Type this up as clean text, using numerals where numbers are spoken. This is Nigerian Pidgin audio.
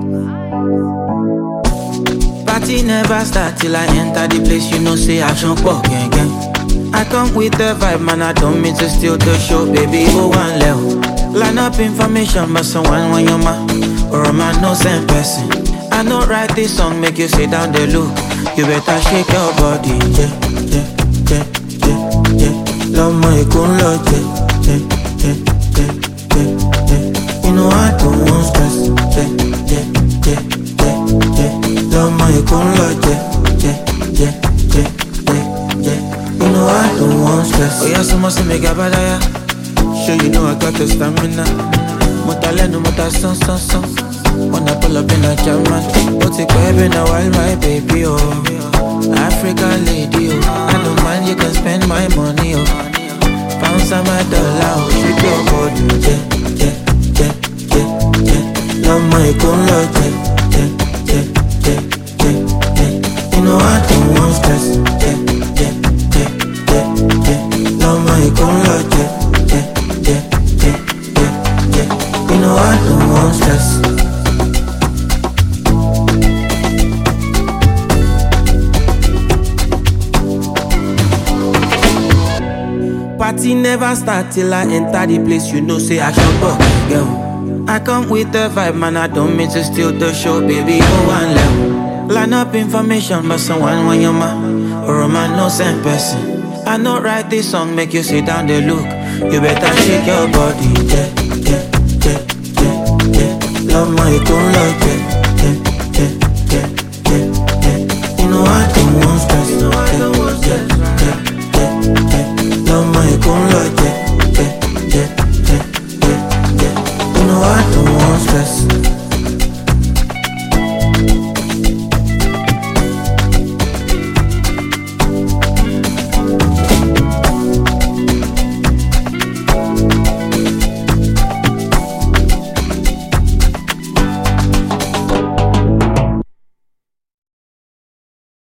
Party never start till I enter the place, you know say action pop gang gang. I come with the vibe, man, I don't mean to steal the show, baby, go one level. Line up information, but someone when you're my or a man no same person. I don't write this song, make you sit down the look. You better shake your body, yeah, yeah, yeah, yeah, yeah. Love my gun, love, yeah, yeah, yeah, yeah, yeah, yeah. You know I don't want stress, yeah, yeah, yeah, yeah, yeah. Love my gun, love, yeah, yeah, yeah, yeah, yeah, yeah. You know I don't want stress. Oh yeah, so much to make a badaya. Sure you know I got the stamina. Motaleno, motason, son, son. Wanna pull up in a German. But it's been a while, my baby, oh. African lady, oh. I don't mind, you can spend my money, oh. Pounds on my dollar, oh. Trip your body, yeah, yeah, yeah, yeah, yeah. Love my gun, love, yeah, yeah, yeah, yeah, yeah, yeah. You know I don't want stress, yeah, yeah, yeah, yeah, yeah. Love my gun, love, yeah, yeah, yeah, yeah, yeah, yeah. You know I don't want stress. Party never start till I enter the place, you know say action pop girl. I come with the vibe, man, I don't mean to steal the show, baby, go one level. Line up information, but someone when you're my or a man no same person. I know write this song, make you sit down the look. You better shake your body, yeah, yeah, yeah, yeah, yeah. Love my gun, love, yeah,